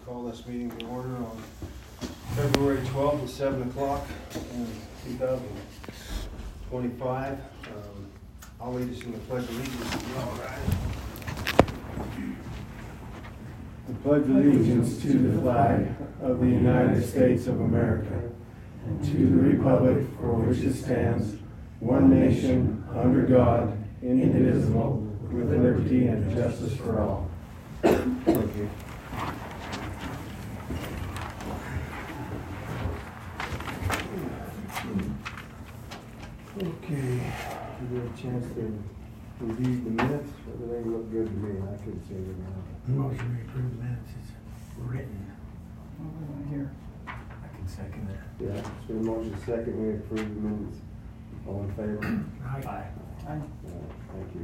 Call this meeting to order on February 12th at 7 o'clock in 2025. I'll lead us in the Pledge of Allegiance. All right. I pledge allegiance to the flag of the United States of America and to the republic for which it stands, one nation, under God, indivisible, with liberty and justice for all. Thank you. Okay, you get a chance to review the minutes? Everything looked good to me. I couldn't see anything wrong. Motion to approve the minutes is written. Here. I can second that. Yeah, it's been motion second, we approve the minutes. All in favor? Aye. Thank you.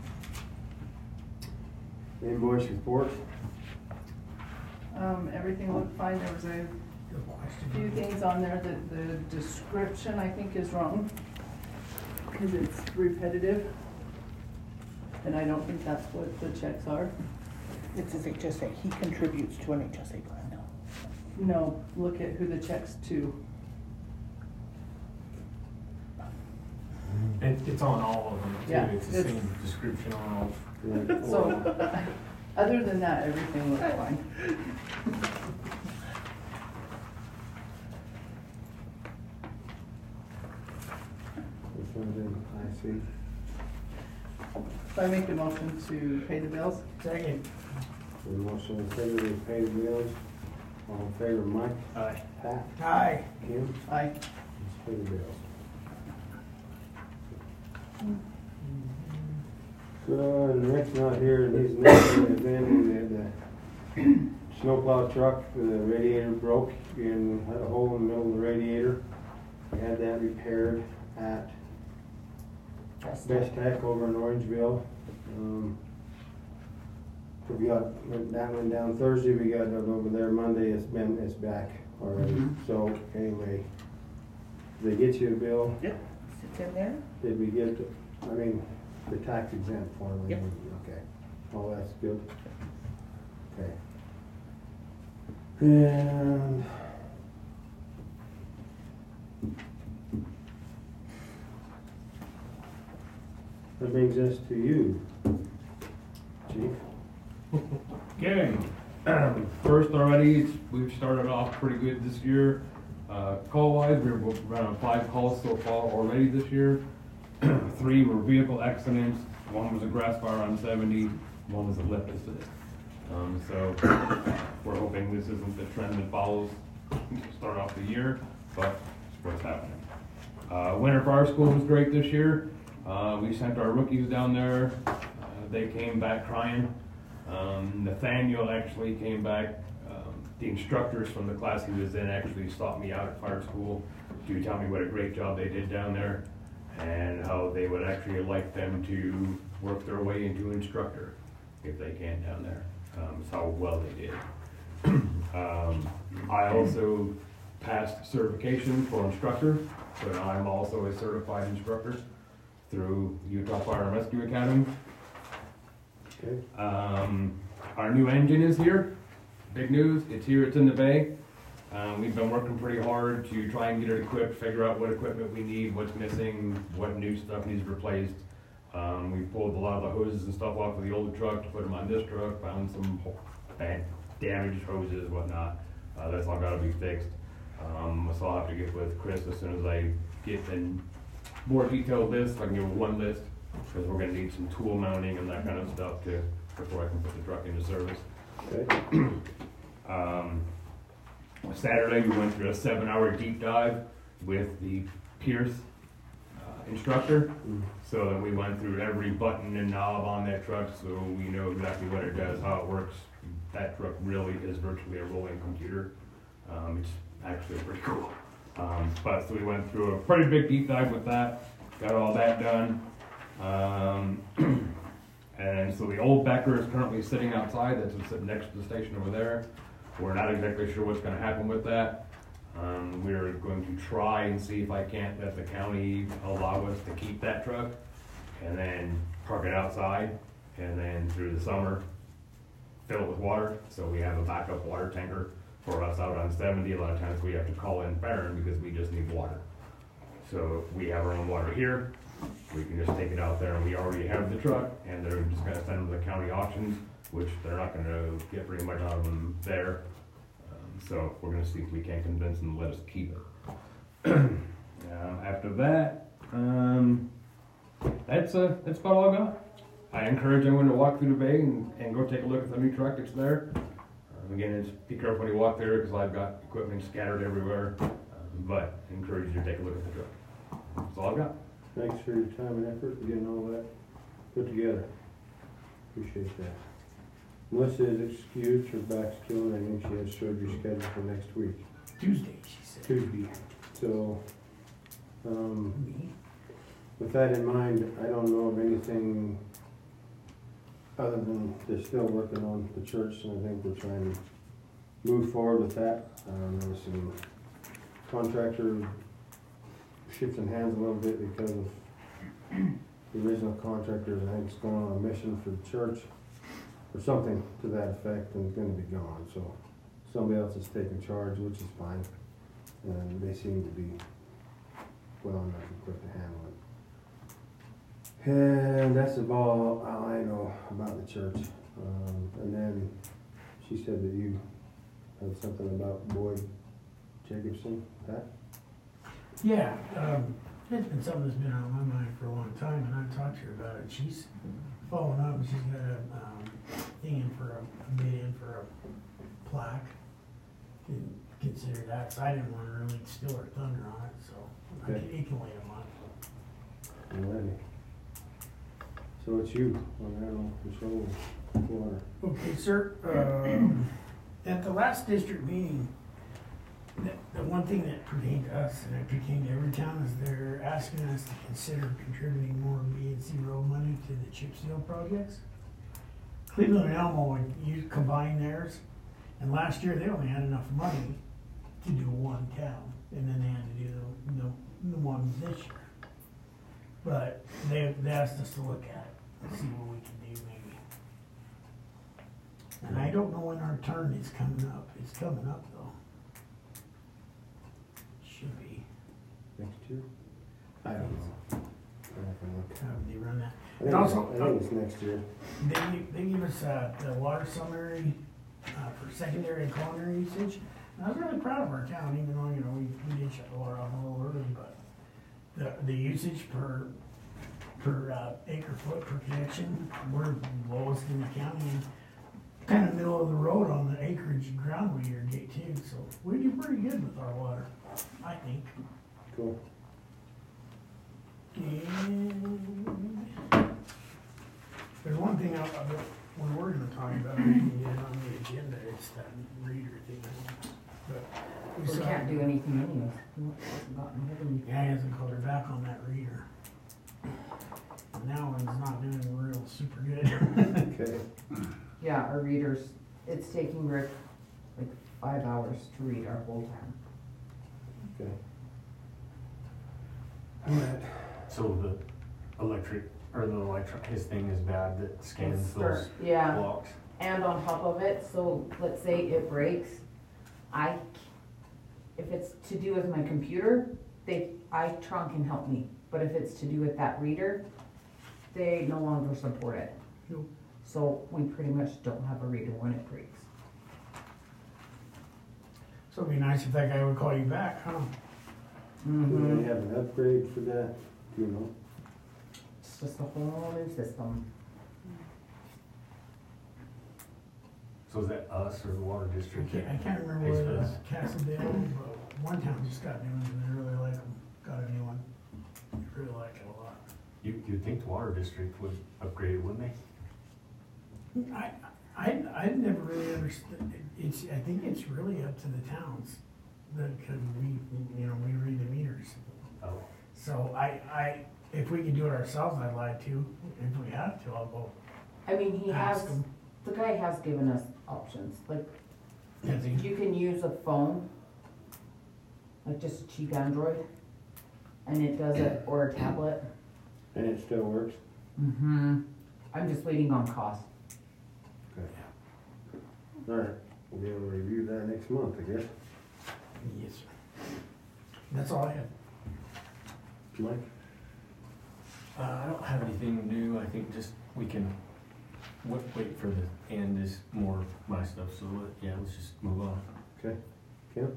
Invoice report? Everything looked fine. There was a No question. few things on there that the description I think is wrong because it's repetitive. And I don't think that's what the checks are. It's as it just say he contributes to an HSA plan now. No, look at who the check's to. It's on all of them too. Yeah, It's the same description on all. So, other than that, everything looked fine. This one's in IC. So I make the motion to pay the bills. Second. The motion is second to pay the bills. All in favor, Mike? Aye. Pat? Aye. Kim? Aye. Let's pay the bills. So, Rick's not here, and he's not in the snowplow truck, the radiator broke and had a hole in the middle of the radiator. We had that repaired at Best Tech over in Orangeville. That went down Thursday, we got it over there Monday, it's back already. So anyway, did they get you a bill? Yep. Sits in there. Did we get, the tax exempt form? Yep. Okay, oh, that's good. Okay. And that brings us to you, Chief. Okay, first already, we've started off pretty good this year. Call-wise, we're running 5 calls so far already this year. 3 were vehicle accidents, 1 was a grass fire on 70, 1 was a lift assist. So we're hoping this isn't the trend that follows to start off the year, but it's what's happening. Winter Fire School was great this year. We sent our rookies down there. They came back crying. Nathaniel actually came back. The instructors from the class he was in actually stopped me out at fire school to tell me what a great job they did down there and how they would actually like them to work their way into instructor if they can down there. How well they did. I also passed certification for instructor, so now I'm also a certified instructor through Utah Fire and Rescue Academy. Okay. Our new engine is here. Big news, it's here, it's in the bay. We've been working pretty hard to try and get it equipped, figure out what equipment we need, what's missing, what new stuff needs replaced. We pulled a lot of the hoses and stuff off of the older truck to put them on this truck, found some damaged hoses, whatnot. That's all gotta be fixed. So I'll have to get with Chris as soon as I get a more detailed list. I can give one list, because we're gonna need some tool mounting and that kind of stuff before I can put the truck into service. Okay. Saturday we went through a 7-hour deep dive with the Pierce instructor, so that we went through every button and knob on that truck so we know exactly what it does, how it works. That truck really is virtually a rolling computer. It's actually pretty cool. But so we went through a pretty big deep dive with that, got all that done. And so the old Becker is currently sitting outside, that's sitting next to the station over there. We're not exactly sure what's gonna happen with that. We're going to try and see if I can't let the county allow us to keep that truck and then park it outside, and then through the summer fill it with water, so we have a backup water tanker for us out on 70. A lot of times we have to call in Barron because we just need water. So we have our own water here, we can just take it out there, and we already have the truck, and they're just gonna send them to the county auctions, which they're not gonna get very much out of them there. So we're gonna see if we can convince them to let us keep it. After that, that's about all I got. I encourage everyone to walk through the bay and go take a look at the new truck that's there. Again, just be careful when you walk there, because I've got equipment scattered everywhere, but I encourage you to take a look at the truck. That's all I've got. Thanks for your time and effort for getting all that put together. Appreciate that. Melissa is excused, her back's killing, I think she has surgery scheduled for next week, Tuesday, she said. Tuesday. So, with that in mind, I don't know of anything other than they're still working on the church, and I think we're trying to move forward with that. There was some contractor shifting hands a little bit because of the original contractor, I think, is going on a mission for the church or something to that effect, and is gonna be gone, so somebody else is taking charge, which is fine, and they seem to be well enough equipped to handle it. And that's about all I know about the church. And then she said that you had something about Boyd Jacobson, Pat? Yeah, it's been something that's been on my mind for a long time, and I've talked to her about it. She's following up, and she's got a thing in for a bid in for a plaque. Didn't consider that, so I didn't want to really steal her thunder on it, so Okay. it can wait a month. Alrighty. So it's you on animal control water. Okay, sir, at the last district meeting, the one thing that pertained to us, and it pertained to every town, is they're asking us to consider contributing more B&C road money to the chip seal projects. Cleveland and Elmo would combine theirs, and last year they only had enough money to do one town, and then they had to do the one this year. But they asked us to look at it and see what we can do maybe. And I don't know when our turn is coming up. It's coming up though. Should be. Next year? I don't know. I can look. How would they run that? I think, I think it's next year. They give us the water summary for secondary and culinary usage. And I was really proud of our town, even though, we did shut the water off a little early, but the usage per acre foot per connection, we're lowest in the county, and kind of middle of the road on the acreage and ground we irrigate too, so we do pretty good with our water, I think. Cool. And there's one thing when we're gonna talk about, we can get on the agenda, it's that reader thing. But We can't do anything anyways. He hasn't gotten hold of me. Yeah, he hasn't called her back on that reader. And that one's not doing real super good. Okay. Yeah, our readers, it's taking Rick like 5 hours to read our whole time. Okay. Alright. So the electric, his thing is bad that scans those Yeah, blocks? and on top of it, so let's say it breaks, if it's to do with my computer, iTron can help me. But if it's to do with that reader, they no longer support it. Nope. So we pretty much don't have a reader when it breaks. So it'd be nice if that guy would call you back, huh? Do they have an upgrade for that? Do you know? It's just a whole new system. So is that us or the water district? I can't remember pays what for it was, that? Cassadale, but one town just got new ones and they really like them. Got a new one. They really like it a lot. You'd think the water district would upgrade it, wouldn't they? I've never really understood, I think it's really up to the towns, because we read the meters. Oh, So if we could do it ourselves, I'd like to. If we have to, I'll go I mean, he has, ask them. the guy has given us options, like Has he? you can use a phone, like just a cheap Android, and it does it, or a tablet. And it still works? I'm just waiting on cost. Okay. All right, we'll be able to review that next month, I guess. Yes, sir. That's all I have. Mike? I don't have anything new. I think just we can wait for the end is more my stuff. So yeah, let's just move on. Okay. Kim?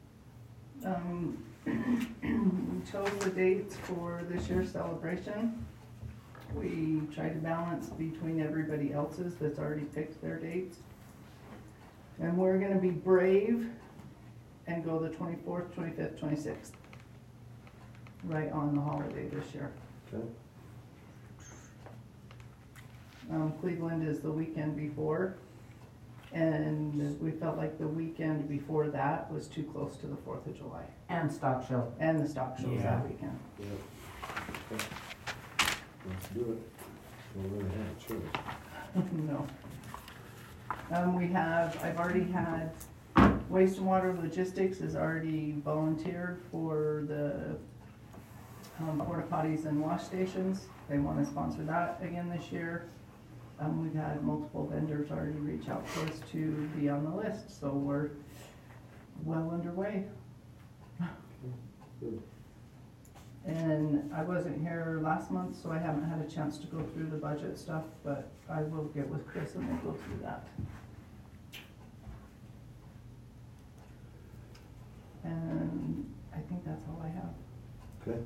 We chose the dates for this year's celebration. We tried to balance between everybody else's that's already picked their dates. And we're gonna be brave and go the 24th, 25th, 26th. Right on the holiday this year. Okay. Cleveland is the weekend before. And we felt like the weekend before that was too close to the 4th of July. And stock show. And the stock shows Yeah. that weekend. Yep. Okay. Let's do it. We'll really have a choice. No. I've already had, Waste and Water Logistics has already volunteered for the porta potties and wash stations. They wanna sponsor that again this year. We've had multiple vendors already reach out to us to be on the list, so we're well underway. Good. And I wasn't here last month, so I haven't had a chance to go through the budget stuff, but I will get with Chris and we'll go through that. And I think that's all I have.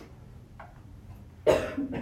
Okay.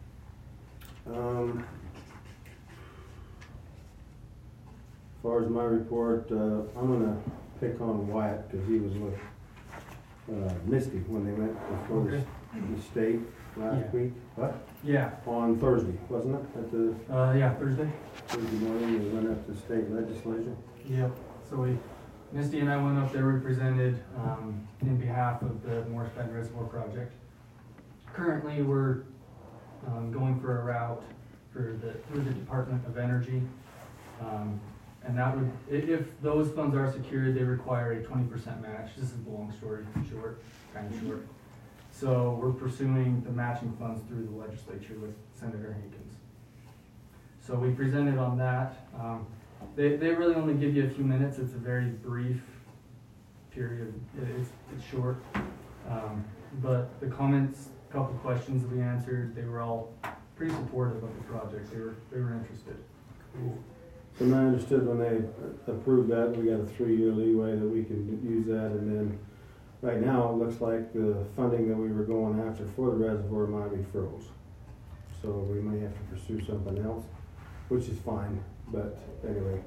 As far as my report, I'm gonna pick on Wyatt, cause he was with, Misty when they went before the state last Yeah. week. What? Yeah, On Thursday, wasn't it? At the yeah, Thursday. Thursday morning, we went up to state legislature. Yep. So Misty and I went up there, we presented, in behalf of the Morris Bend Reservoir Project. Currently, we're, going for a route through the Department of Energy. And that would, if those funds are secured, they require a 20% match. This is a long story short, kind of short. So we're pursuing the matching funds through the legislature with Senator Hankins. So we presented on that. They really only give you a few minutes. It's a very brief period. It's short. But the comments, a couple questions that we answered, they were all pretty supportive of the project. They were interested. So I understood when they approved that, we got a 3-year leeway that we can use that, and then right now, it looks like the funding that we were going after for the reservoir might be froze. So we may have to pursue something else, which is fine, but anyway.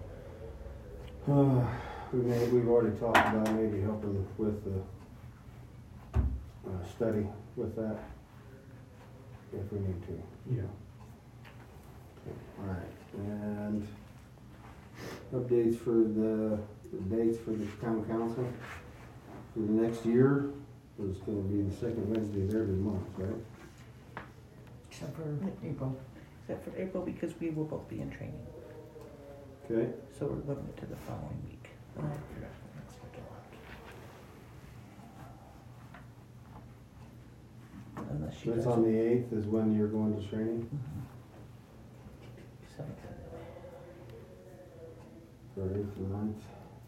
We've already talked about maybe helping with the study with that, if we need to. Yeah. All right, and updates for the dates for the town council for the next year. It's gonna be the second Wednesday of every month, right? Except for April. Except for April, because we will both be in training, Okay, so we're moving it to the following week. And I forgot when that's scheduled. Unless so you it's guys. on the 8th is when you're going to training, Mhm. 7th. or 8th and 9th.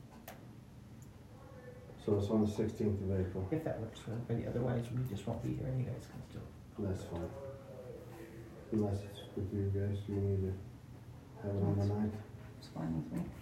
So it's on the 16th of April. If that works for everybody, otherwise we just won't be here and you guys can still. That's fine. Unless it's with you guys, do you need to have it on the 9th? It's fine with me.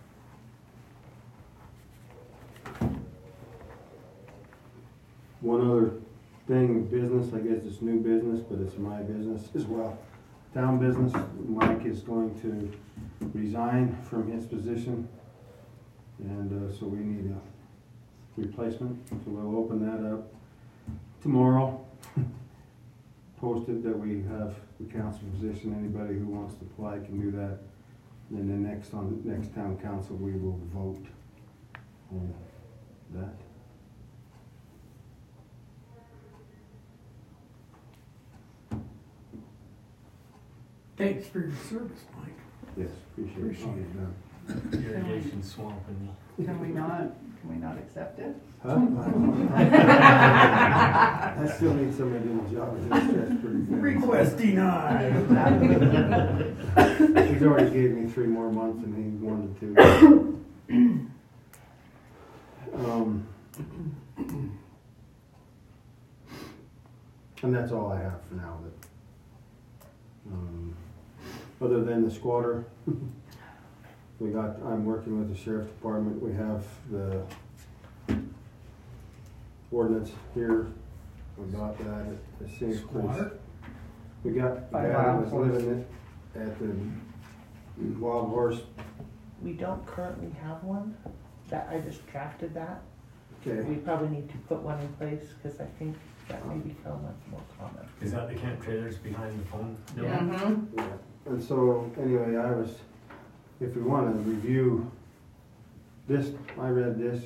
One other thing, business, I guess it's new business, but it's my business as well. Town business, Mike is going to resign from his position. And so we need a replacement, so we'll open that up tomorrow. Posted that we have the council position, anybody who wants to apply can do that. And then next town council, we will vote on that. Thanks for your service, Mike. Yes, appreciate it. Appreciate it. Done. irrigation swamp in the. Can we not accept it? Huh? I still need somebody to do the job. That's pretty good. Request denied. He's already gave me 3 more months and he wanted to. And that's all I have for now. Other than the squatter, I'm working with the sheriff's department. We have the ordinance here. We got that at the same place. Squatter? We got the guy that was living at the Wild Horse. We don't currently have one, that, I just drafted that. Okay. We probably need to put one in place, cause I think that may become much more common. Is that the camp trailers behind the phone? Yeah. Mm-hmm. Yeah. And so, anyway, if we want to review this, I read this.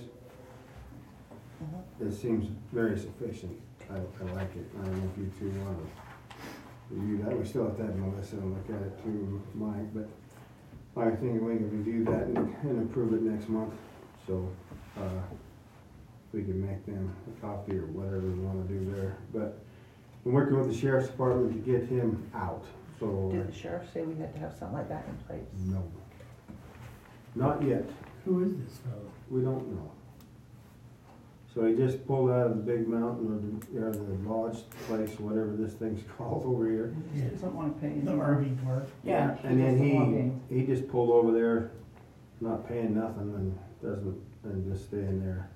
It seems very sufficient. I like it. I don't know if you two want to review that. We still have to have Melissa look at it too, Mike, but I think we can review that and approve it next month. So, we can make them a copy or whatever we want to do there. But I'm working with the sheriff's department to get him out. So, Did the sheriff say we had to have something like that in place? no. Not yet. Who is this fellow? We don't know. So he just pulled out of the big mountain or the lodge place, whatever this thing's called over here. He doesn't want to pay The any. RV park. Yeah. And then walking. he just pulled over there, not paying nothing and just staying there.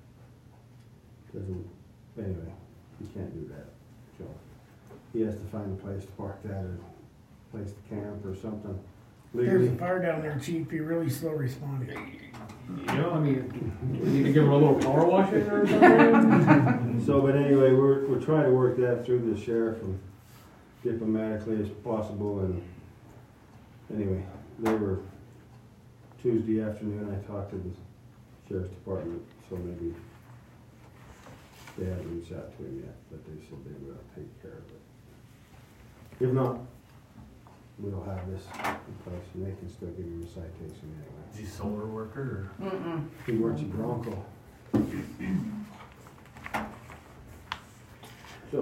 Anyway, he can't do that. So he has to find a place to park that or a place to camp or something. There's a Legally. fire down there, chief, you're really slow responding. You know, I mean, we need to give her a little power wash in there or something. So, but anyway, we're trying to work that through the sheriff and diplomatically as possible. And anyway, they were Tuesday afternoon. I talked to the sheriff's department, so maybe they haven't reached out to him yet, but they said they will take care of it. If not, we'll have this in place, and they can still give him a citation anyway. Is he a solar worker or? Mm-mm. He works at Bronco. So,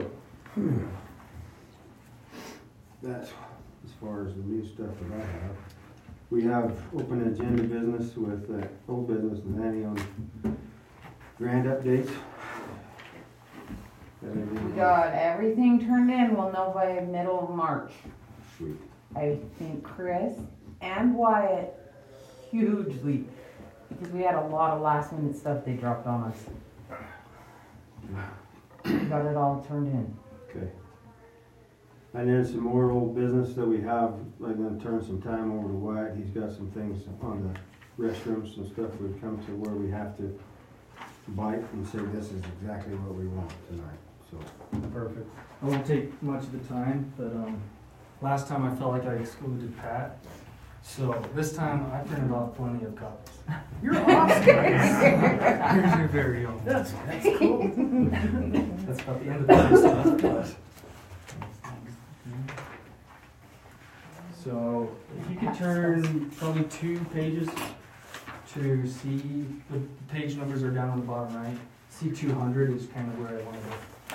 that's as far as the new stuff that I have. We have open agenda business with old business and Annie on grant updates. We got everything turned in, we'll know by middle of March. Sweet. I think Chris and Wyatt hugely, because we had a lot of last minute stuff they dropped on us. We got it all turned in. Okay. And then some more old business that we have, I'm gonna turn some time over to Wyatt. He's got some things on the restrooms and stuff. We've come to where we have to bite and say this is exactly what we want tonight, so. Perfect. I won't take much of the time, but last time I felt like I excluded Pat. So this time I printed off plenty of copies. You're awesome. Here's your very own. That's cool. That's about the end of the stuff. So if you could turn probably 2 pages to see, the page numbers are down on the bottom right. C200 is kind of where I want to go.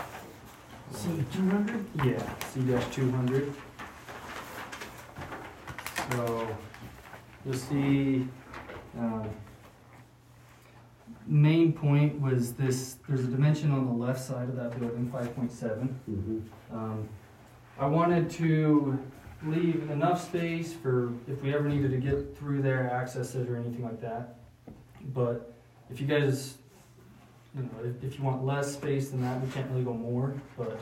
C200? Yeah, C-200. So you'll see main point was this, there's a dimension on the left side of that building, 5.7. I wanted to leave enough space for if we ever needed to get through there, access it or anything like that. But if you guys, you know, if you want less space than that, we can't really go more, but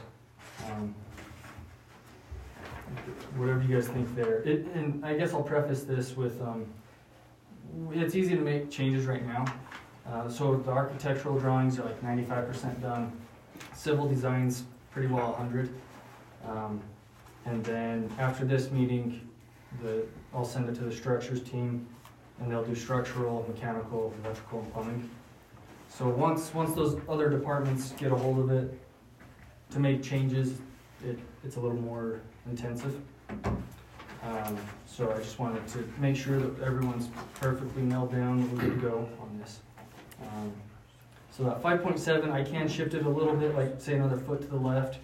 whatever you guys think there. And I guess I'll preface this with, it's easy to make changes right now. So the architectural drawings are like 95% done. Civil design's pretty well 100. And then after this meeting, I'll send it to the structures team, and they'll do structural, mechanical, electrical, and plumbing. So once those other departments get a hold of it, to make changes, it's a little more intensive. So I just wanted to make sure that everyone's perfectly nailed down, we're good to go on this. So that 5.7, I can shift it a little bit, like say another foot to the left.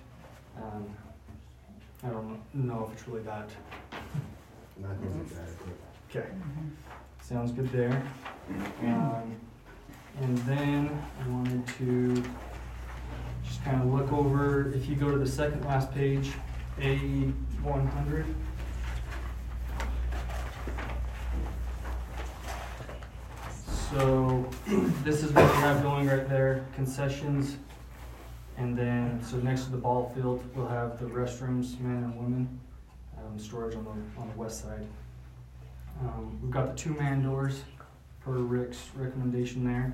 I don't know if it's really that. I think it's adequate. Okay, sounds good there. And then I wanted to just kind of look over, if you go to the second last page, A100. So this is what we have going right there, concessions. And then, so next to the ball field, we'll have the restrooms, men and women, storage on the west side. We've got the 2-man doors per Rick's recommendation there.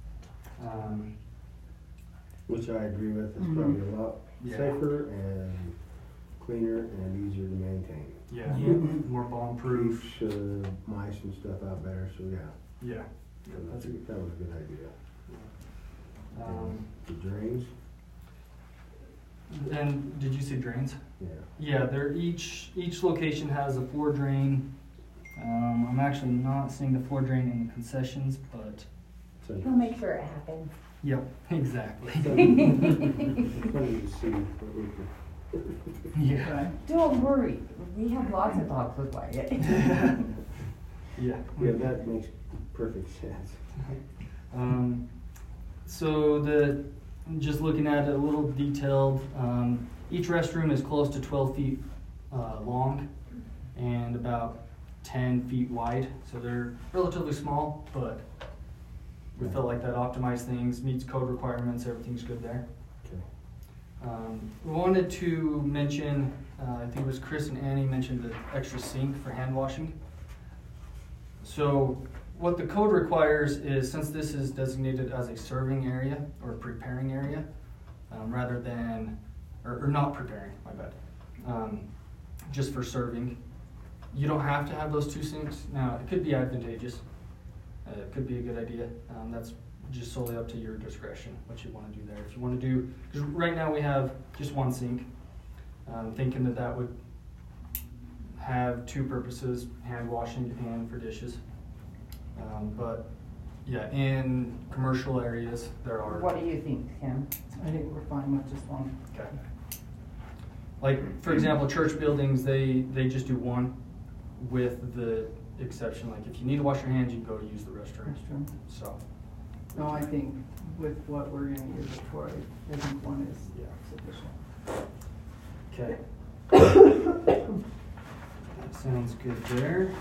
Which I agree with, it's probably a lot Yeah. safer and cleaner and easier to maintain. Yeah, more bomb-proof. Keeps mice and stuff out better, so yeah. Yeah. That was a good idea. Um, The drains, and did you say drains? yeah. Yeah, they're each location has a floor drain. I'm actually not seeing the floor drain in the concessions, but So He'll make sure it happens. yep, exactly. funny to see what we can. Yeah. Don't worry, we have lots of dogs with Wyatt. Yeah. Yeah, that makes perfect sense. So just looking at it a little detailed, each restroom is close to 12 feet long and about 10 feet wide. So they're relatively small, but we felt like that optimized things, meets code requirements, everything's good there. Okay. We wanted to mention, I think it was Chris and Annie mentioned the extra sink for hand washing. So what the code requires is, since this is designated as a serving area or preparing area, rather than, or not preparing, my bad, just for serving, you don't have to have those 2 sinks. Now, it could be advantageous. It could be a good idea. That's just solely up to your discretion, what you want to do there. If you want to do, because right now we have just 1 sink, thinking that would have 2 purposes, hand washing and for dishes. But yeah, in commercial areas, there are. What do you think, Kim? I think we're fine with just one. Okay. Like, for example, church buildings, they just do 1 with the exception, like if you need to wash your hands, you can go to use the restroom. So. No, I think with what we're gonna use it for, I think 1 is sufficient. Okay. That sounds good there.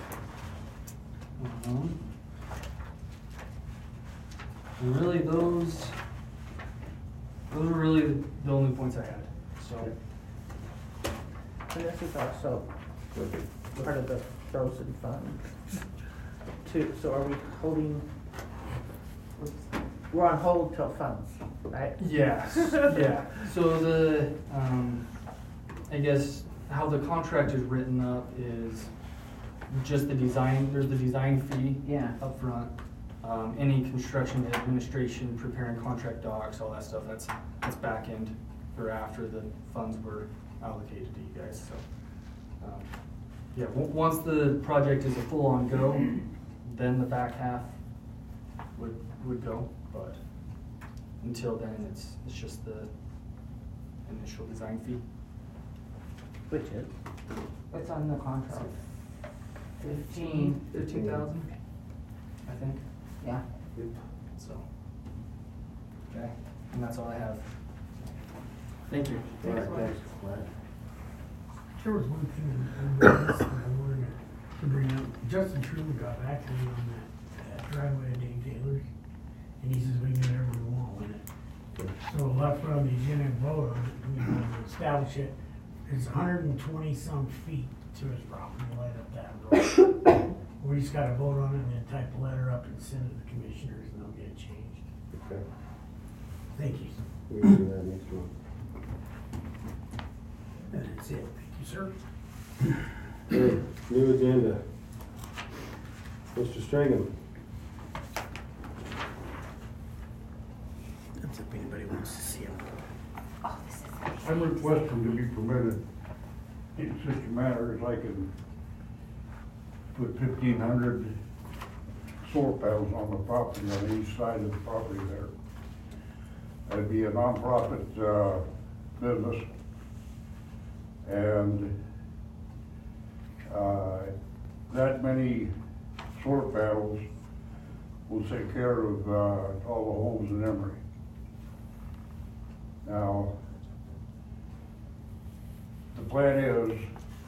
And really those are really the only points I had, so. And this is also part of the frozen fund too, so are we holding, we're on hold till funds, right? Yes, yeah. So the, I guess how the contract is written up is just the design, there's the design fee Yeah. up front. Any construction administration, preparing contract docs, all that stuff, that's back end or after the funds were allocated to you guys, so. Yeah, once the project is a full-on go, then the back half would go, but until then, it's just the initial design fee. Which is? What's on the contract? 15,000, I think, Yeah. so. Okay, and that's all I have. Thank you. All right, thanks. Glad. There was one thing on this that I wanted to bring up. Justin Truman got back to me on that driveway of Dave Taylor's, and he says we can do whatever we want with it. So left from the agenda and vote on it, we want to establish it. It's 120 some feet to his property, light up that road. We just gotta vote on it and then type a letter up and send it to the commissioners and they'll get it changed. Okay. Thank you. We can do that next one. And that's it. Thank you, sir. Okay, new agenda. Mr. Stringham. That's if anybody wants to see him. Oh, this is. I'm requesting to be permitted, it's such a matter as I can put 1,500 solar panels on the property on each side of the property there. That'd be a nonprofit business, and that many solar panels will take care of all the homes in Emery. Now, the plan is,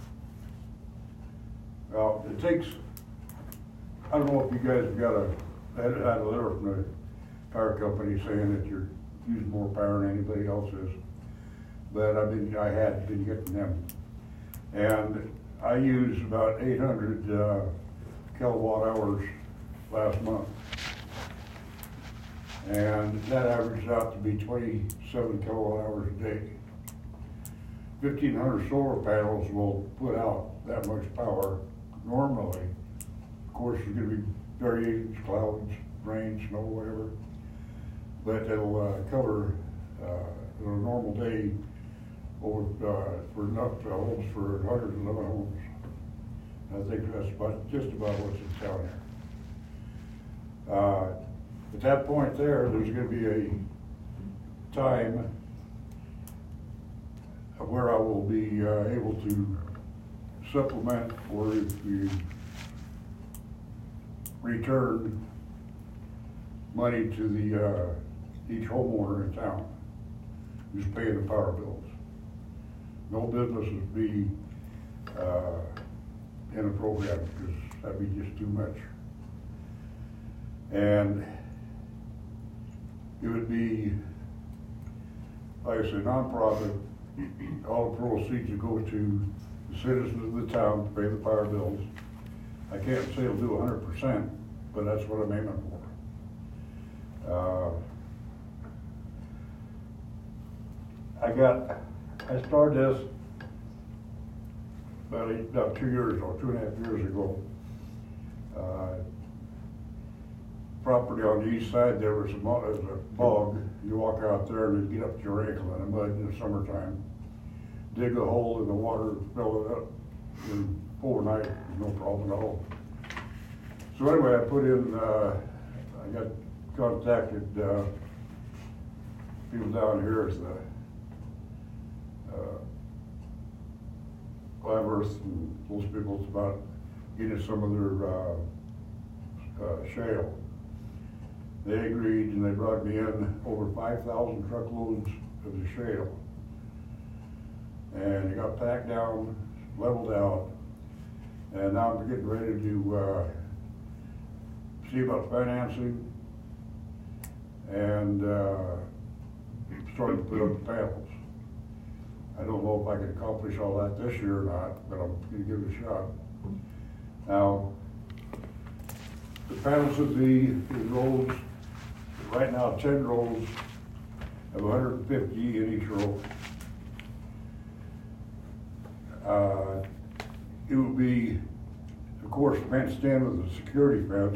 well, it takes, I don't know if you guys have got had a letter from the power company saying that you're using more power than anybody else is, but I had been getting them. And I used about 800 kilowatt hours last month. And that averages out to be 27 kilowatt hours a day. 1,500 solar panels will put out that much power normally. Of course, there's going to be variations, clouds, rain, snow, whatever. But it'll cover a normal day over for enough homes for 111 homes. I think that's just about what's in town here. At that point there's going to be a time where I will be able to supplement or if you return money to the each homeowner in town who's paying the power bills. No businesses be in a program because that'd be just too much. And it would be, like I said, nonprofit. All the proceeds would go to the citizens of the town to pay the power bills. I can't say it'll do 100%, but that's what I'm aiming for. I started this about 2 years or 2.5 years ago. Property on the east side, there was a bog. You walk out there and you get up to your ankle in the mud in the summertime. Dig a hole in the water, fill it up, and overnight, no problem at all. So anyway, I put in, I got contacted people down here at the Live Earth and those people about getting some of their shale. They agreed and they brought me in over 5,000 truckloads of the shale. And it got packed down, leveled out, and now I'm getting ready to see about financing and starting to put up the panels. I don't know if I can accomplish all that this year or not, but I'm going to give it a shot. Now, the panels would be in rolls, right now 10 rolls of 150 in each row. It would be, of course, fenced in with a security fence.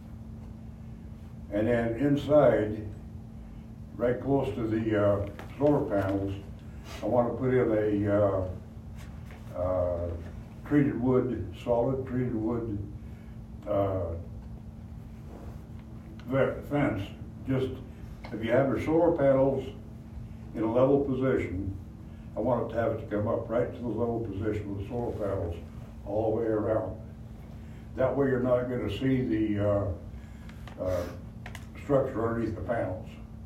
And then inside, right close to the solar panels, I want to put in a treated wood, solid treated wood fence. Just, if you have your solar panels in a level position, I want it to have it to come up right to the level position with the solar panels all the way around. That way you're not going to see the structure underneath the panels.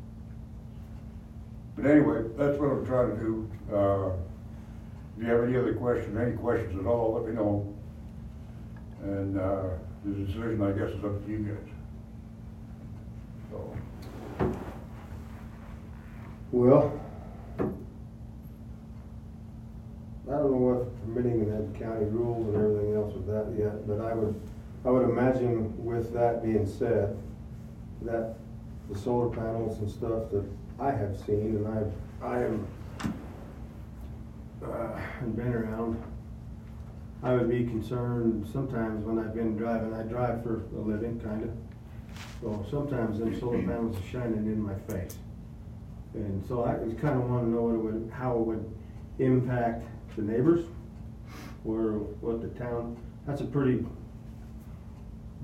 But anyway, that's what I'm trying to do. If you have any questions at all, let me know. And the decision, I guess, is up to you guys. So. Well, I don't know what permitting and county rules and everything else with that yet, but I would imagine with that being said, that the solar panels and stuff that I have seen and I am been around, I would be concerned sometimes when I've been driving. I drive for a living, kind of. So sometimes them solar panels are shining in my face. And so I kind of want to know how it would impact the neighbors or what the town, that's a pretty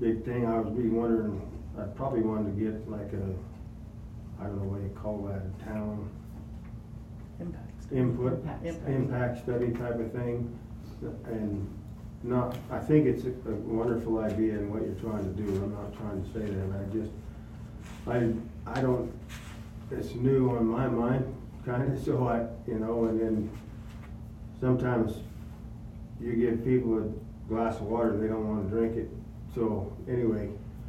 big thing. I was wondering, I probably wanted to get like I don't know what you call that, a town input, impact study type of thing. And not, I think it's a wonderful idea in what you're trying to do. I'm not trying to say that. I don't, it's new on my mind, kind of, so and then sometimes you give people a glass of water, they don't want to drink it. So anyway,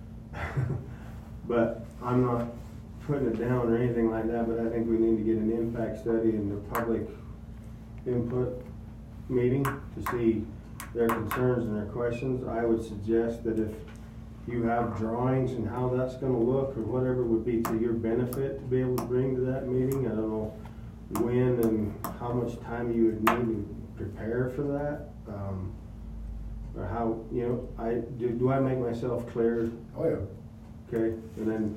but I'm not putting it down or anything like that, but I think we need to get an impact study in the public input meeting to see their concerns and their questions. I would suggest that if you have drawings and how that's gonna look or whatever would be to your benefit to be able to bring to that meeting. I don't know when and how much time you would need to prepare for that. Or how, do I make myself clear? Oh, yeah. Okay, and then,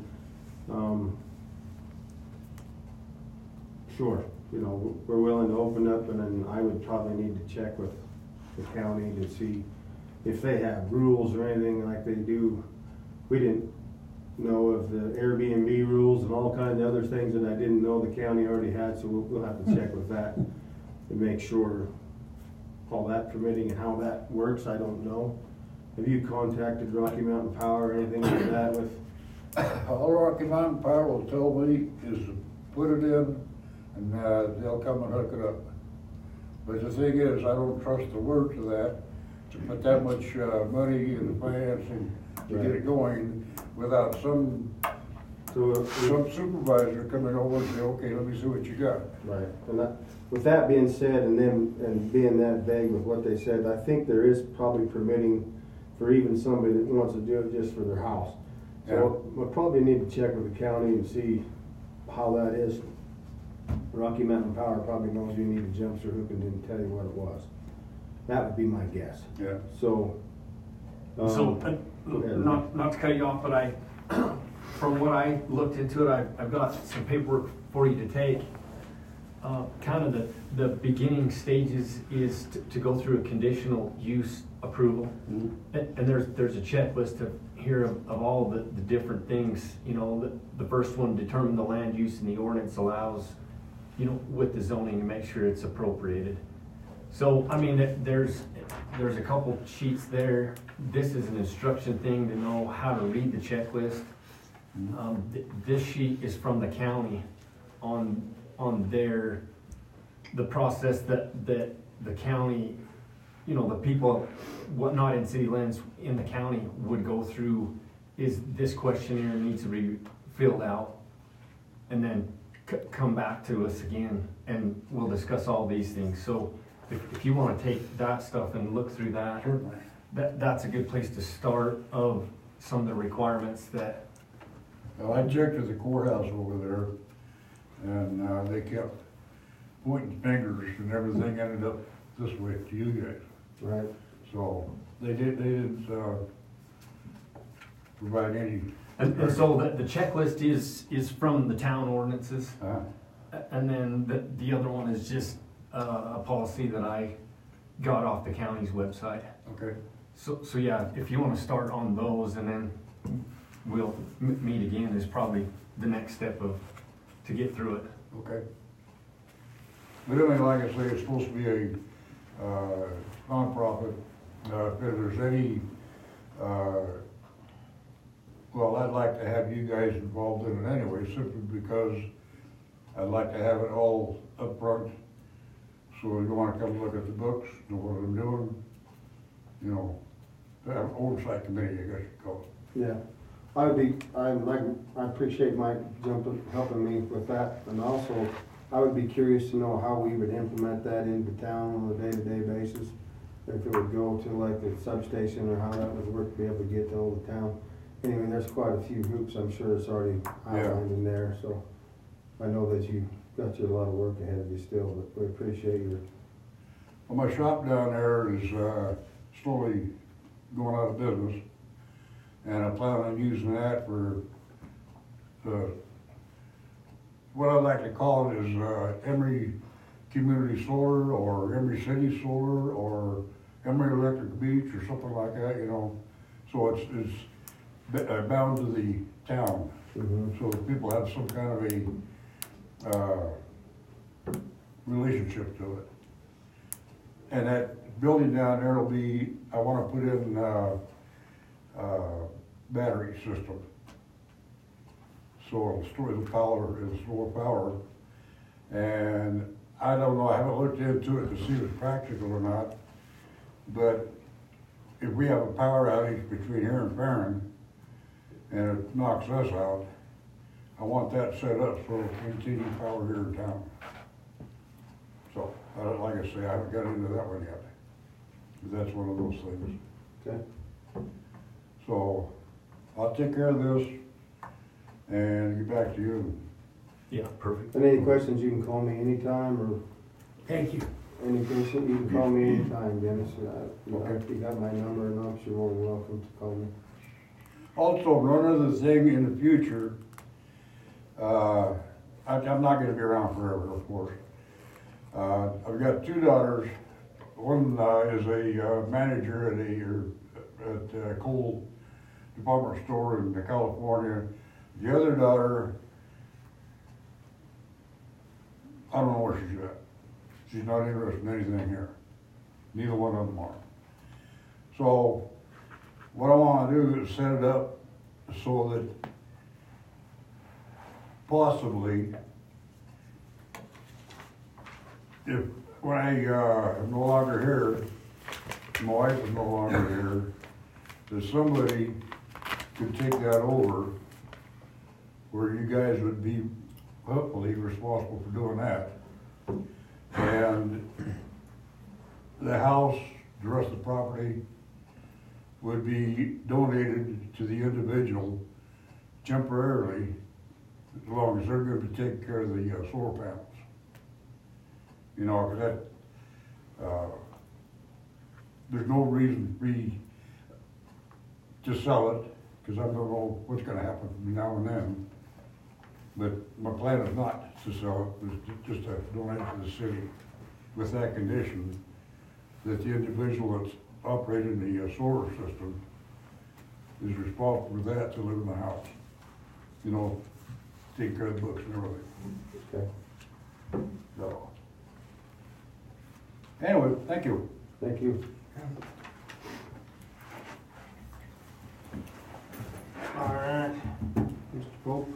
sure, we're willing to open up, and then I would probably need to check with the county to see if they have rules or anything like they do. We didn't know of the Airbnb rules and all kinds of other things that I didn't know the county already had, so we'll have to check with that to make sure all that permitting and how that works. I don't know. Have you contacted Rocky Mountain Power or anything like that with? All Rocky Mountain Power will tell me is to put it in and they'll come and hook it up. But the thing is, I don't trust the words of that, to put that much money in the financing to get it going without some supervisor coming over and say, okay, let me see what you got. Right. And with that being said, and being that vague with what they said, I think there is probably permitting for even somebody that wants to do it just for their house. So we'll probably need to check with the county and see how that is. Rocky Mountain Power probably knows you need a jump through hoop and didn't tell you what it was. That would be my guess. Yeah. So. Not to cut you off, but from what I looked into it, I've got some paperwork for you to take. Kind of the beginning stages is to go through a conditional use approval. Mm-hmm. And there's a checklist here of all the different things. The first one, determine the land use, and the ordinance allows, with the zoning to make sure it's appropriated. So, I mean, there's a couple sheets there. This is an instruction thing to know how to read the checklist. This sheet is from the county on the process that the county, the people, not in city limits, in the county would go through. Is this questionnaire needs to be filled out and then come back to us again, and we'll discuss all these things. So if you want to take that stuff and look through that, certainly, that's a good place to start of some of the requirements that. Well, I checked at the courthouse over there, and they kept pointing fingers, and everything ended up this way to you guys. Right. So they didn't provide any. And so the checklist is from the town ordinances, and then the other one is just a policy that I got off the county's website. Okay. So yeah, if you want to start on those, and then we'll meet again is probably the next step to get through it. Okay. But I mean, like I say, it's supposed to be a nonprofit. If there's any, well, I'd like to have you guys involved in it anyway, simply because I'd like to have it all up front. So you want to come look at the books, know what I'm doing, have an oversight committee, I guess you call it. Yeah. I appreciate Mike helping me with that, and also I would be curious to know how we would implement that into town on a day-to-day basis. If it would go to like the substation, or how that would work to be able to get to all the town. Anyway, there's quite a few hoops, I'm sure it's already outlined in there, so I know that you got a lot of work ahead of you still, but we appreciate your. Well, my shop down there is slowly going out of business, and I plan on using that for what I like to call it is Emery Community Solar, or Emery City Solar, or Emery Electric Beach, or something like that, So it's bound to the town, Mhm. so people have some kind of a, relationship to it. And that building down there will be, I wanna put in, battery system. So it'll store the power, it'll store power. And I don't know, I haven't looked into it to see if it's practical or not. But if we have a power outage between here and Farron, and it knocks us out, I want that set up so it'll continue power here in town. So, like I say, I haven't got into that one yet. But that's one of those things. Okay. So, I'll take care of this and get back to you. Yeah, perfect. And any questions, you can call me anytime, or Thank you. any question, you can call me anytime, Dennis. Okay. You got my number, and I'm sure more than welcome to call me. Also, one other thing in the future, I'm not gonna be around forever, of course. I've got two daughters. One is a manager at a coal department store in California. The other daughter, I don't know where she's at. She's not interested in anything here. Neither one of them are. So, what I wanna do is set it up so that possibly, if, when I am no longer here, my wife is no longer here, that somebody could take that over, where you guys would be hopefully responsible for doing that. And the house, the rest of the property would be donated to the individual temporarily, as long as they're gonna be taking care of the solar panels. You know, 'cause that, there's no reason for me to sell it, 'cause I don't know what's gonna happen from now and then. But my plan is not to sell it, it's just to donate it to the city, with that condition, that the individual that's operating the solar system is responsible for that to live in the house. You know, take care of the books and everything. Okay. So. Anyway, thank you. Thank you. All right, Mr. Pope.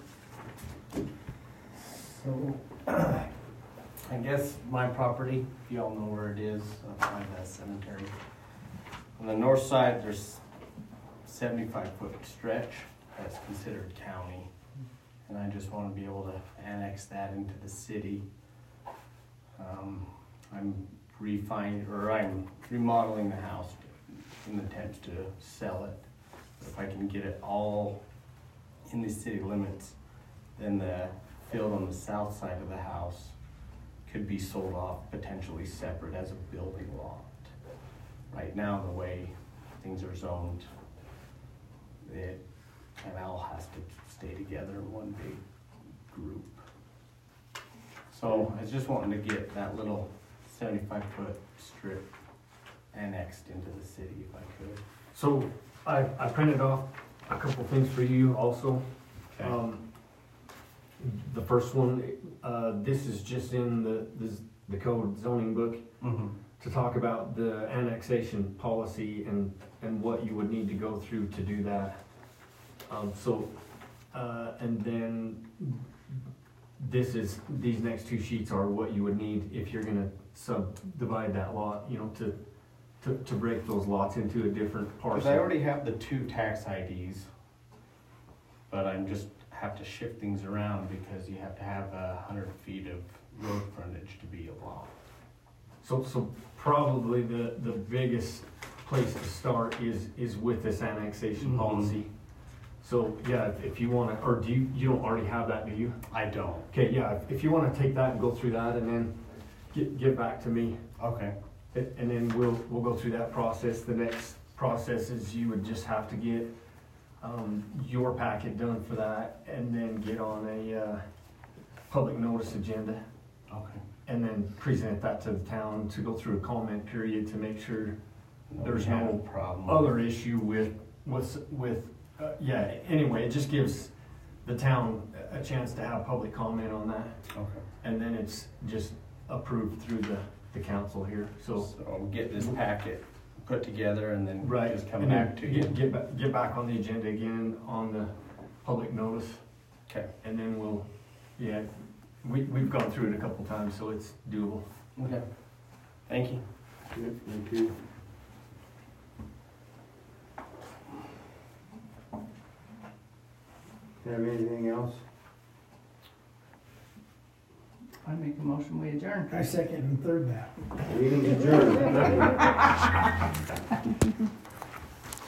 So, I guess my property, if y'all know where it is, behind that cemetery. On the north side, there's 75-foot stretch that's considered county. And I just want to be able to annex that into the city. I'm remodeling the house in the intent to sell it. If I can get it all in the city limits, then the field on the south side of the house could be sold off potentially separate as a building lot. Right now, the way things are zoned, it kind of all has to stay together in one big group. So I was just wanting to get that little 75-foot strip annexed into the city if I could. So I printed off a couple things for you also. Okay. The first one, this is just in the code zoning book to talk about the annexation policy and what you would need to go through to do that. And then these next two sheets are what you would need if you're gonna subdivide that lot, you know, to break those lots into a different parcel. Because I already have the 2 tax IDs, but I'm just have to shift things around because you have to have 100 feet of road frontage to be a lot. So probably the biggest place to start is with this annexation policy. So yeah, if you wanna, or do you don't already have that, do you? I don't. Okay, yeah, if you wanna take that and go through that and then get back to me. Okay. And then we'll go through that process. The next process is you would just have to get your packet done for that and then get on a public notice agenda. Okay. And then present that to the town to go through a comment period to make sure there's We have no problem. other issue with yeah, anyway, it just gives the town a chance to have public comment on that. Okay. And then it's just approved through the council here, so. So we'll get this packet put together and then Right, just come and then back to you. get back on the agenda again on the public notice, Okay. and then we'll, yeah, we've gone through it a couple times, so it's doable. Okay. Thank you. Yep, thank you. Have anything else? I make a motion, we adjourn. I second and third that. Meeting adjourned.